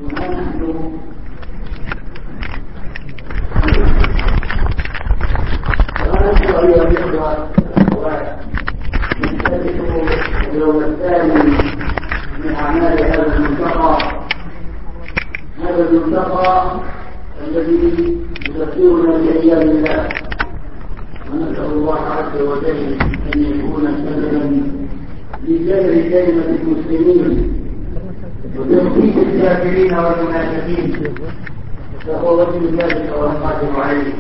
اليوم الثاني من أعمال هذا الملتقى، الذي يذكرنا بأيام الله، ونسأل الله عز وجل أن يكون سببا لجبر كلمة المسلمين وتوحيد الكافرين والمنافقين، فهو ولي ذلك والقادر عليه.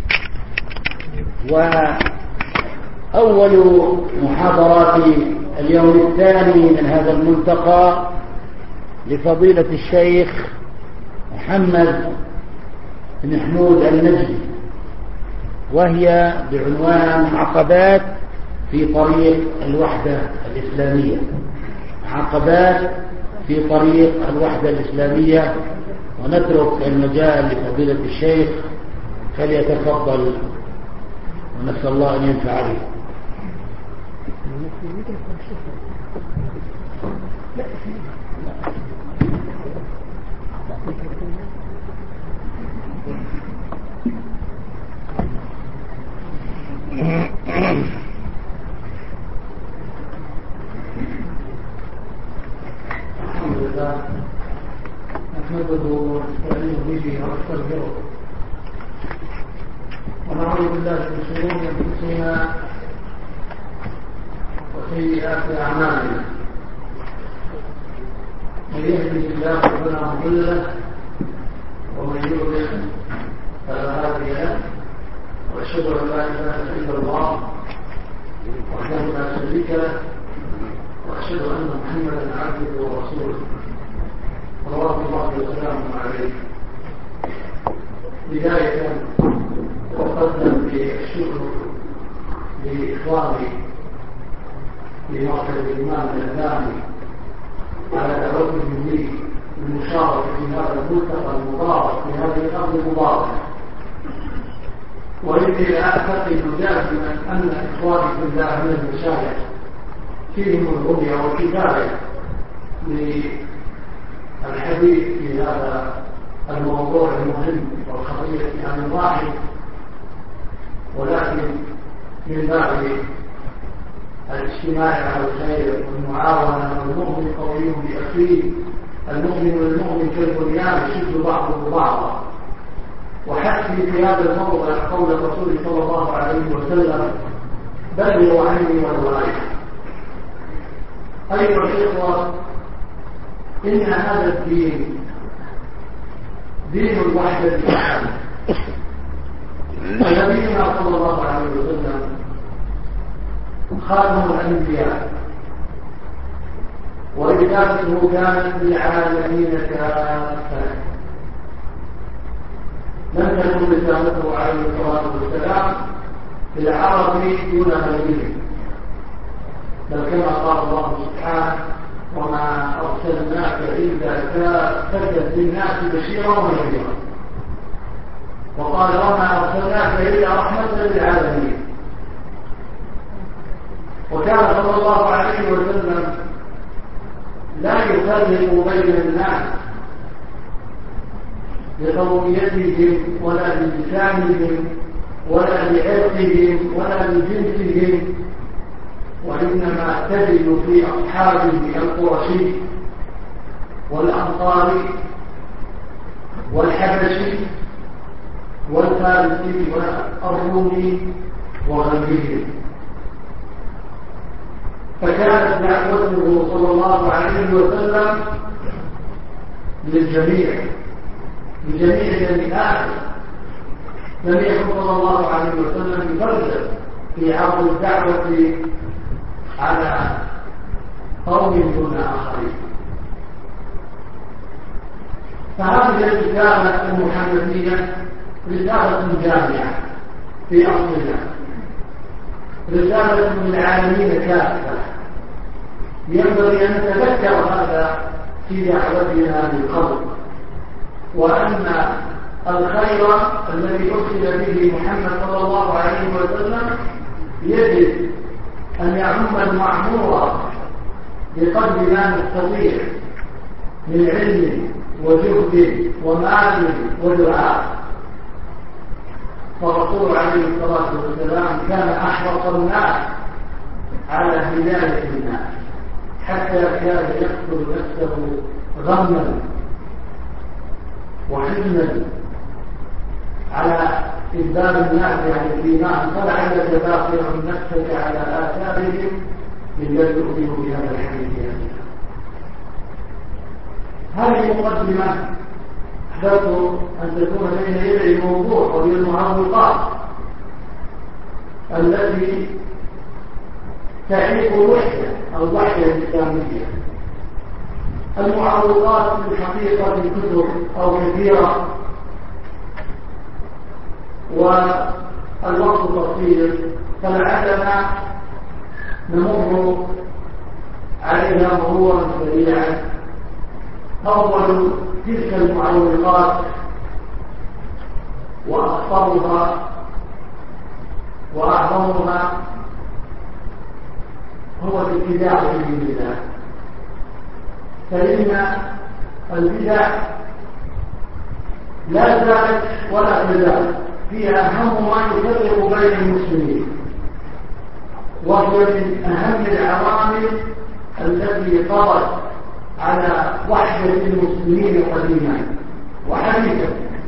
وأول محاضرات اليوم الثاني من هذا الملتقى لفضيلة الشيخ محمد بن حمود النجدي، وهي بعنوان عقبات في طريق الوحدة الإسلامية. عقبات في طريق الوحدة الإسلامية. ونترك المجال لفضيلة الشيخ فليتفضل، ونسأل الله أن ينفع به. الحمد لله نحمده ونستعين به ونستغفره ونعوذ بالله من شرور انفسنا وسيئات اعمالنا. من يهده الله فلا مضل له ومن يضلل فلا هادي له، واشهد ان لا اله الا الله وحده لا شريك له، واشهد ان محمدا عبده ورسوله صلوات الله وسلامه عليه. بدايه أقدم بالشكر لإخواني في مركز الإمام الإسلامي على دعوتهم لي بالمشاركة في هذا الملتقى المبارك في هذه الأرض المباركة. وإني لا أعتقد جازما أن إخواني في الله من المشايخ فيهم الرؤية والكفاية للحديث في هذا الموضوع المهم والخطير في عام واحد، ولكن من باب الاجتماع على الخير والمعاونة، والمؤمن قوي بأخيه، المؤمن والمؤمن كالبنيان يشد بعضه بعضا. وحسبي في هذا الموضع قول الرسول صلى الله عليه وسلم: بلغوا عني ولو آية. أيها الإخوة، إن هذا الدين دين الوحدة الإسلام. نبينا صلى الله عليه وسلم خاتم الأنبياء، ورسالته كانت للعالمين كافة. لم تكن رسالته عليه الصلاة والسلام للعرب دون غيرهم، بل كما قال الله سبحانه: وما أرسلناك إلا كافة للناس بشيرا ونذيرا. وقال: وما أرسلناك إلا رحمة للعالمين. وكان صلى الله عليه وسلم لا يفرق بين الناس لقوميتهم ولا للسانهم ولا لعرقهم ولا لجنسهم، وإنما تجد في أصحابه القرشي والأنصاري والحبشي والفارسي والرومي وغيرهم. فكانت دعوته صلى الله عليه وسلم للجميع، لجميع الناس. لم يكن صلى الله عليه وسلم يفرق في عرض الدعوة على قوم دون آخرين. فهذه الرسالة المحمدية رسالة جامعة في أصلها، رسالة للعالمين كافة. ينبغي أن نتذكر هذا في دعوتنا من قبل، وأن الخير الذي أرسل به محمد صلى الله عليه وسلم يجب أن يعم المعمور بقدر ما نستطيع من علم وجهد ومال ودعاء. فالرسول عليه الصلاة والسلام كان أحرص الناس على هداية الناس، حتى كان يقتل نفسه غما وحزنا على إذباب الناس عن الإيمان، فلعلك باقع نفسك على آثارهم إن لم يؤمنوا بهذا الحديث. هذه مقدمة أحببت أن تكون بين يدي الموضوع وهي المعوقات التي تعيق الوحدة أو الوحدة الإسلامية. المعوقات في الحقيقة كثر أو كثيرة، والوقت قصير، فلعلنا نمر عليها مرورا سريعا. أول تلك المعوقات وأخطرها وأعظمها هو الابتداع في البدع. فإن البدع لا زالت ولا تزال فيها أهم ما يفرق بين المسلمين، وهي من أهم العوامل التي قضت على وحدة المسلمين قديما وحديثا.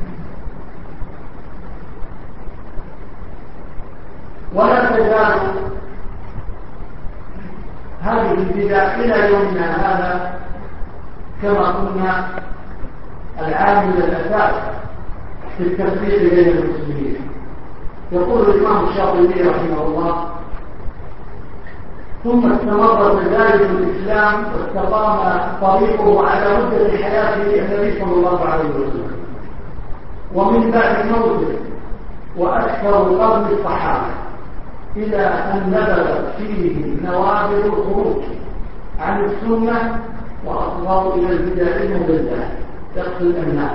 ولا تزال هذه البدع إلى يومنا هذا كما قلنا العامل الأساس في التفريق بين المسلمين. يقول الإمام الشاطبي رحمه الله: ثم استمر تزايد الإسلام واستقام طريقه على مدة حياته النبي صلى الله عليه وسلم، ومن بعد موته وأكثر قرن الصحابة، إلى أن نبذت فيه نوابل الخروج عن السنة وأصغر إلى البدع المضلة تقتل الناس.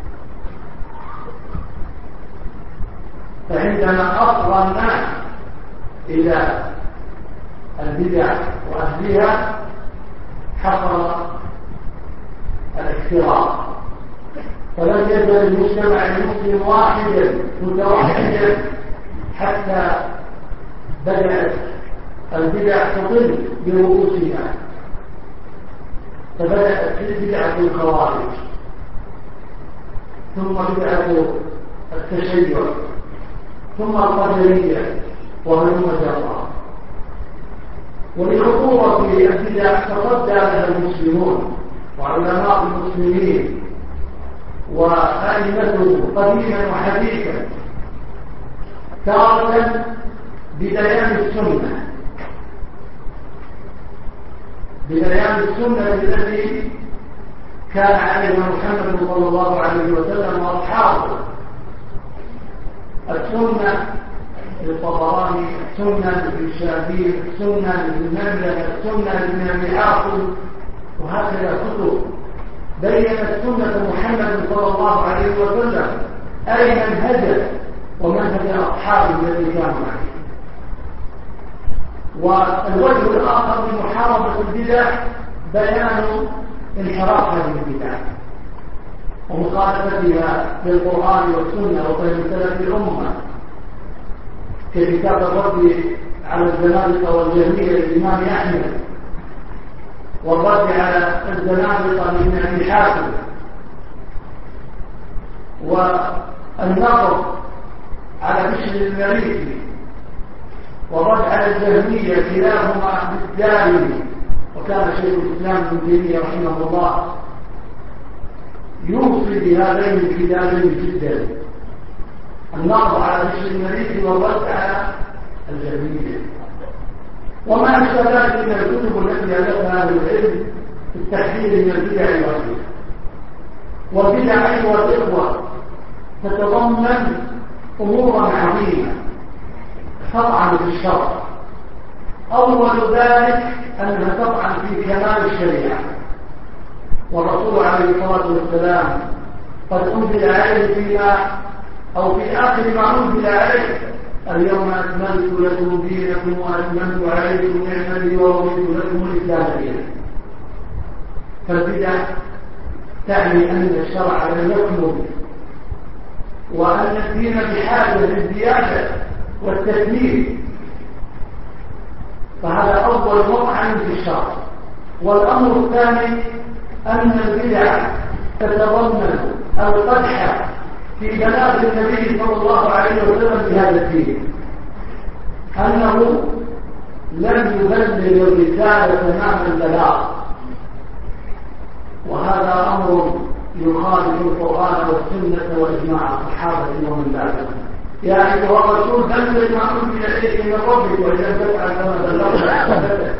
فعندما أصغى الناس إلى البدع وأهلها حصل الاختراق، فلم يزل المجتمع المسلم واحدا متوحدا حتى بدأت البدع تطل برؤوسها. فبدأت بدعة الخوارج، ثم بدعة التشيع، ثم القدرية، وهلم جرا. ولخطورة البدع تصدى لها المسلمون وعلماء المسلمين وأئمتهم قديما وحديثا، تارة ببيان السنة التي كان عليها محمد صلى الله عليه وسلم وأصحابه. السنة للطبراني، السنة للشافعي، السنة للمملكة، السنة للإمام عاصم، وهكذا كتب بينت سنة محمد صلى الله عليه وسلم أي منهجه ومنهج أصحابه الذي كانوا عليه. والوجه الآخر من محاربة البدع بيان انحراف هذه البدع ومخالفتها للقرآن والسنة وفهم سلف الأمة، ككتاب الرد على الزنادقة والجهمية للإمام أحمد، والرد على الزنادقة لابن أبي حاتم، والنقد على بشر المريسي، والرد على الجهمية كلاهما بالدارمي. وكان شيخ الإسلام ابن تيمية رحمه الله يوصي بهذين الكتابين جدا: النقد على بشر المريسي والرد على الجهمية. وما أشبه من الكتب التي ألفها أهل العلم في التحذير من البدع الوحيدة. والبدع أيها الإخوة تتضمن أمورا عظيمة تطعن في الشرع. أول ذلك أنها تطعن في كمال الشريعة، والرسول عليه الصلاة والسلام قد أنزل عليه فيما أو في آخر ما أنزل عليه: اليوم أكملت لكم دينكم وأتممت عليكم نعمتي ورضيت لكم الإسلام دينا. فالبدع تعني أن الشرع لم يكمل وأن الدين بحاجة للزيادة والتكميل، فهذا أول مطعن في الشرع. والأمر الثاني أن البدع تتضمن القدح في بلاغ النبي صلى الله عليه وسلم بهذا الدين، أنه لم يبلغ الرسالة تمام البلاغ، وهذا أمر يخالف القرآن والسنة وإجماع الصحابة ومن بعدهم. يا أيها الرسول بلغ ما أنزل إليك من ربك وإن لم تفعل فما بلغت.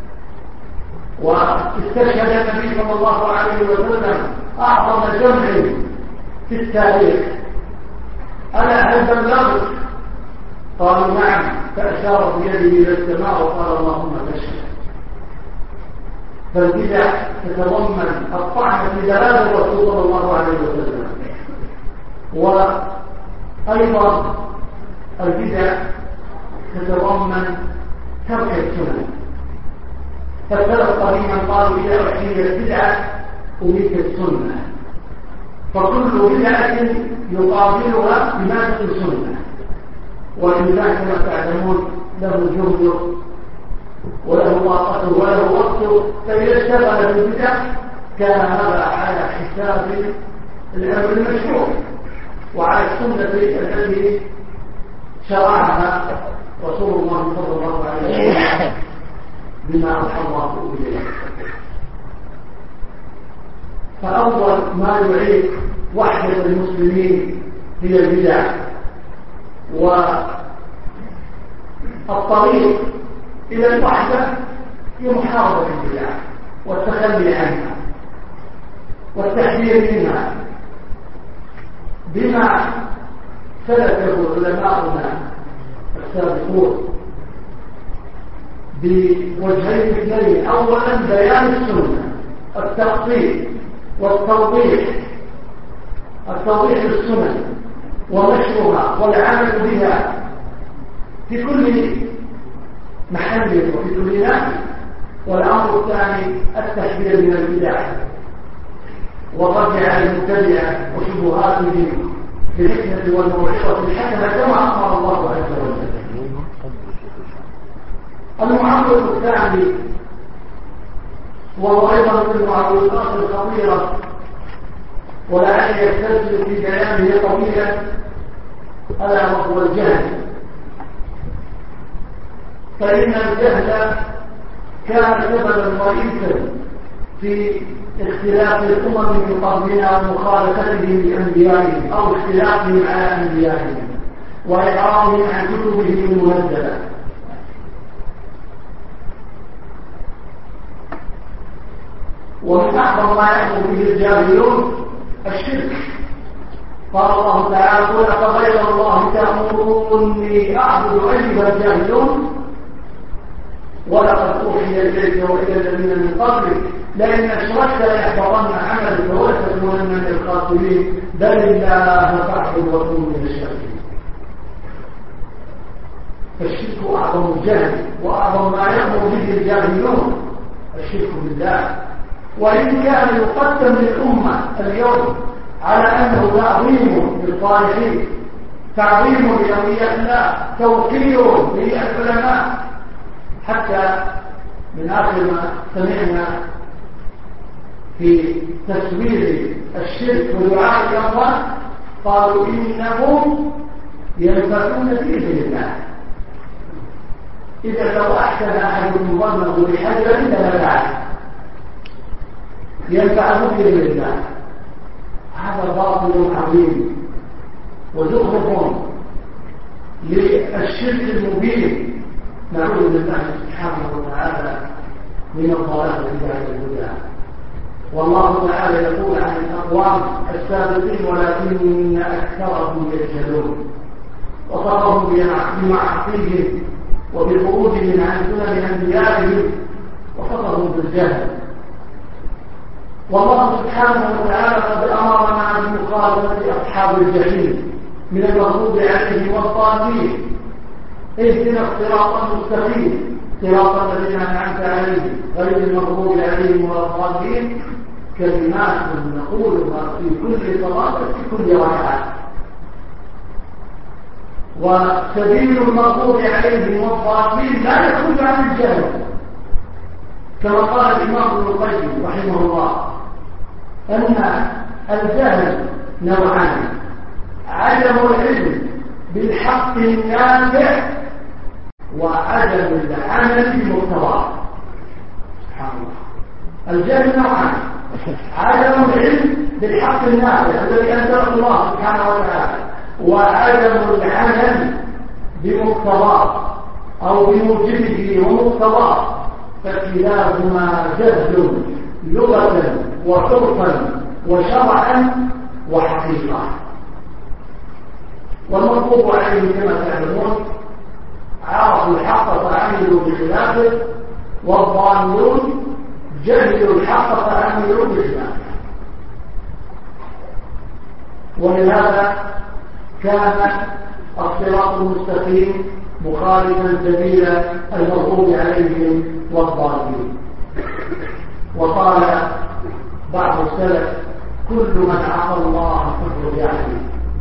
واستشهد النبي صلى الله عليه وسلم أعظم جمع في التاريخ: ألا هل بلغت؟ قالوا نعم، فأشار بيده إلى السماء وقال اللهم فاشهد. فالبدع تتضمن الطعن في دلالة الرسول صلى الله عليه وسلم، وأيضا البدع تتضمن ترك السنن. فالسلف قديما قالوا إذا أحييت البدعة أميت السنة، فكل بدعة يقابلها بمادة السنة. والإنسان كما تعلمون له جهده وله طاقته وله وقته، فإذا اشتغل بالبدع كان هذا على حساب الأمر المشروع وعلى السنة التي شرعها رسول الله صلى الله عليه وسلم بما أوحى الله إليه. فأول ما يعيق وحدة المسلمين هي البدع، والطريق إلى الوحدة هي محاربة البدع والتخلي عنها والتحذير منها بما سلكه علماؤنا السابقون بوجهين اثنين: أولا بيان السنة، التقصير والتوضيح، التوضيح للسنن ونشرها والعمل بها في كل محل وفي كل ناحية. والأمر الثاني التحذير من البدع والرد على المبتدعة وشبهاتهم بالحكمة والموعظة الحسنة كما أمر الله عز وجل. المعوض الثاني وهو أيضا من المعوضات الخطيرة ولعل يستلزم في بيانه طويلا، ألا وهو الجهل. فإن الجهل كان سببا رئيسا في اختلاف الأمم من قبلنا ومخالفتهم لأنبيائهم أو اختلافهم على أنبيائهم وإعراضهم عن كتبهم المنزلة. ومن أعظم ما يأمر به الجاهلون الشرك. قال الله تعالى: قل أفغير الله تأمروني أعبد أيها الجاهلون ولقد أوحي إليك وإلى الذين من قبلك لئن أشركت ليحبطن عملك ولتكونن من الخاسرين بل الله فاعبد وكن من الشاكرين. فالشرك أعظم الجهل وأعظم ما يأمر به الجاهلون الشرك بالله، وإن كان يقدم للأمة اليوم على أنه تعظيم للصالحين، تعظيم لأولياء الله، توقير للعلماء، حتى من آخر ما سمعنا في تسوير الشرك ودعاء الأموات قالوا إنهم ينفعون بإذن الله. إذا لو أحسن أحدكم ظنه بحجر لنفعه، ينفعه بإذن الله. هذا باطل عظيم وزخرف للشرك المبين. نعوذ بالله سبحانه وتعالى من الضلال بعد الهدى. والله تعالى يقول عن الأقوام السابقين: ولكن أكثرهم يجهلون. وصفهم بمعصيهم وبخروجهم عن سنن أنبيائهم، وصفهم بالجهل. والله سبحانه وتعالى قد أمرنا بمخالفة أصحاب الجحيم من المغضوب عليهم والضالين: اهدنا الصراط المستقيم صراط الذين أنعمت عليهم غير المغضوب عليهم ولا الضالين كلمات نقولها في كل صلاة في كل ركعة. وسبيل المغضوب عليهم والضالين لا يخرج عن الجهل، كما قال الإمام ابن القيم رحمه الله أن الجهل نوعان: عدم العلم بالحق النافع وعدم العمل بمقتضاه. سبحان الله. الجهل نوعان: عدم العلم بالحق النافع الذي أنزله الله سبحانه وتعالى، وعدم العمل بمقتضاه أو بموجبه ومقتضاه، فكلاهما جهل لغة وعرفا وشرعا وحقيقة. والمطلوب عليهم كما تعلمون عرفوا الحق فعملوا بخلافه، والضالون جهلوا الحق فعملوا بخلافه. ولهذا كان الصراط المستقيم مخالفا سبيل المغضوب عليهم والضالين. وقال بعض السلف: كل من عصى الله فهو جاهل.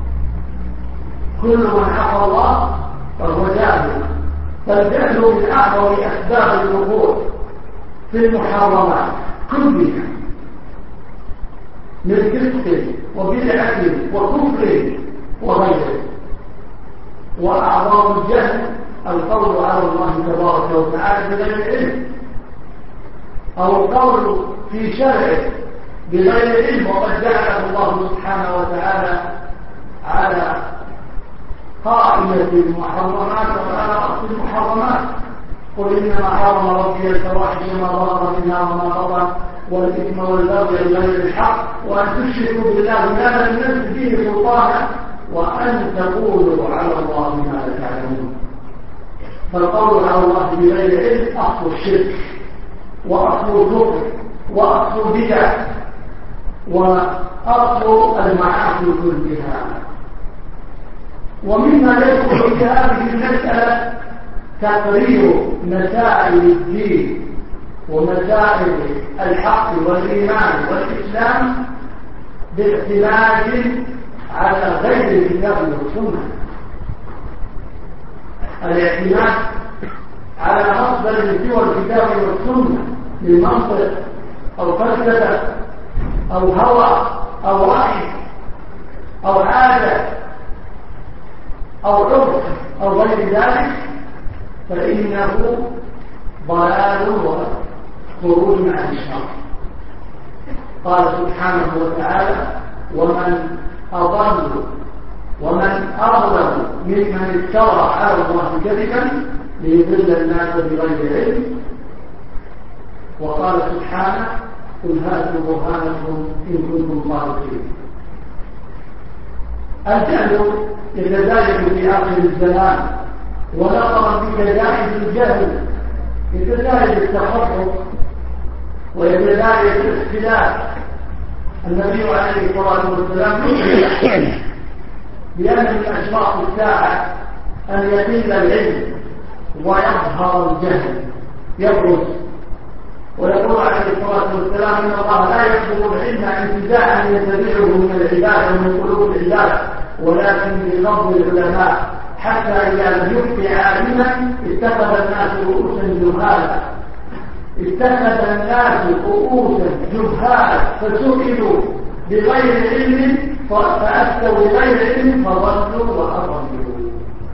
كل من عصى الله فهو جاهل. فالجهل من اعظم اسباب الوقوع في المحرمات كلها، من فسق وبدعه وكفر وغيره. واعظم الجهل القول على الله تبارك وتعالى بغير علم، او القول في شرعه بغير علم، وقد جعله الله سبحانه وتعالى على قائمة المحرمات وعلى أصل المحرمات. قل إنما حرم ربي الفواحش ما ظهر منها وما بطن والإثم والبغي بغير الحق وأن تشركوا بالله ما لم ينزل به سلطانا وأن تقولوا على الله ما لا تعلمون. فالقول على الله بغير علم أصل الشرك وأصل الكفر وأصل البدع وأصل المعاصي كلها. ومما يدخل في هذه المسألة تقرير مسائل الدين ومسائل الحق والإيمان والإسلام باعتماد على غير الكتاب والسنة. الاعتماد على مصدر سوى الكتاب والسنة من منطق أو فلسفة أو هوى أو رأي أو عادة أو عرف أو غير ذلك، فإنه ضلال وخروج عن الشرع. قال سبحانه وتعالى: ومن أضل ومن أظلم ممن افترى على الله كذبا ليضل الناس بغير علم. وقال سبحانه: قل هاتوا برهانكم إن كنتم صادقين. الجهل يتزايد في آخر الزمان، ونظرا بتزايد الجهل يتزايد التخبط ويتزايد الاختلاف. النبي عليه الصلاة والسلام بأن من أشراط الساعة أن يقل العلم ويظهر الجهل يبرز. ويقول عليه الصلاة والسلام: إن الله لا يقبل العلم انتزاعا ينتزعه من العباد ومن قلوب العباد، ولكن بفضل العلماء، حتى إذا لم يبق عالما اتخذ الناس رؤوسا جهالا. اتخذ الناس رؤوسا جهالا فسئلوا بغير علم فأفتوا بغير علم فضلوا وأضلوا.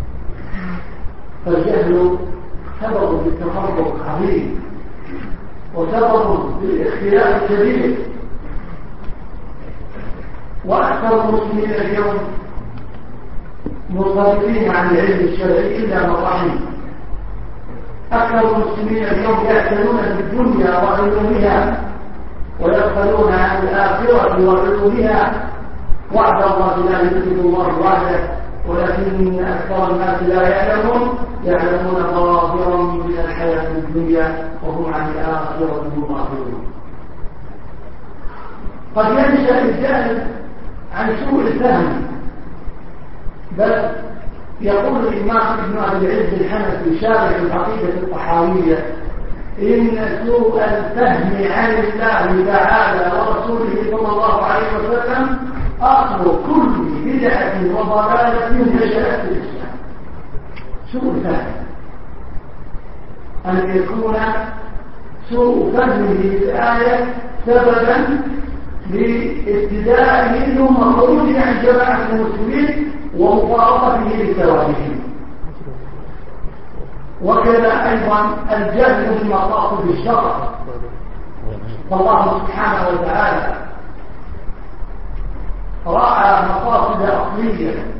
فالجهل سبب بالتفرق عظيم وسبب بالاختلاف الكبير. وأكثر المسلمين اليوم منصرفين عن العلم الشرعي إلا من رحم. أكثر المسلمين اليوم يعتنون بالدنيا وعلومها ويغفلون عن الآخرة وعلومها. وعد الله لا يخلف الله وعده، ولكن أكثر الناس لا يعلمون ظاهرا من الحياة الدنيا وهم عن الآخرة غافلون. قد ينشأ الجهل عن سوء الفهم، بل يقول الإمام ابن أبي العز الحنفي شارح العقيدة الطحاوية: إن سوء الفهم عن الله تعالى ورسوله صلى الله عليه وسلم أصل كل بدعة وضلالة نشأت في الإسلام. سوء الفهم، أن يكون سوء فهمه للآية سببا لابتدائه ثم خروجه عن جماعة المسلمين ومفارقته لثوابهم. وكذا أيضا الجهل بمقاصد الشرع، فالله سبحانه وتعالى رأى مقاصد أصلية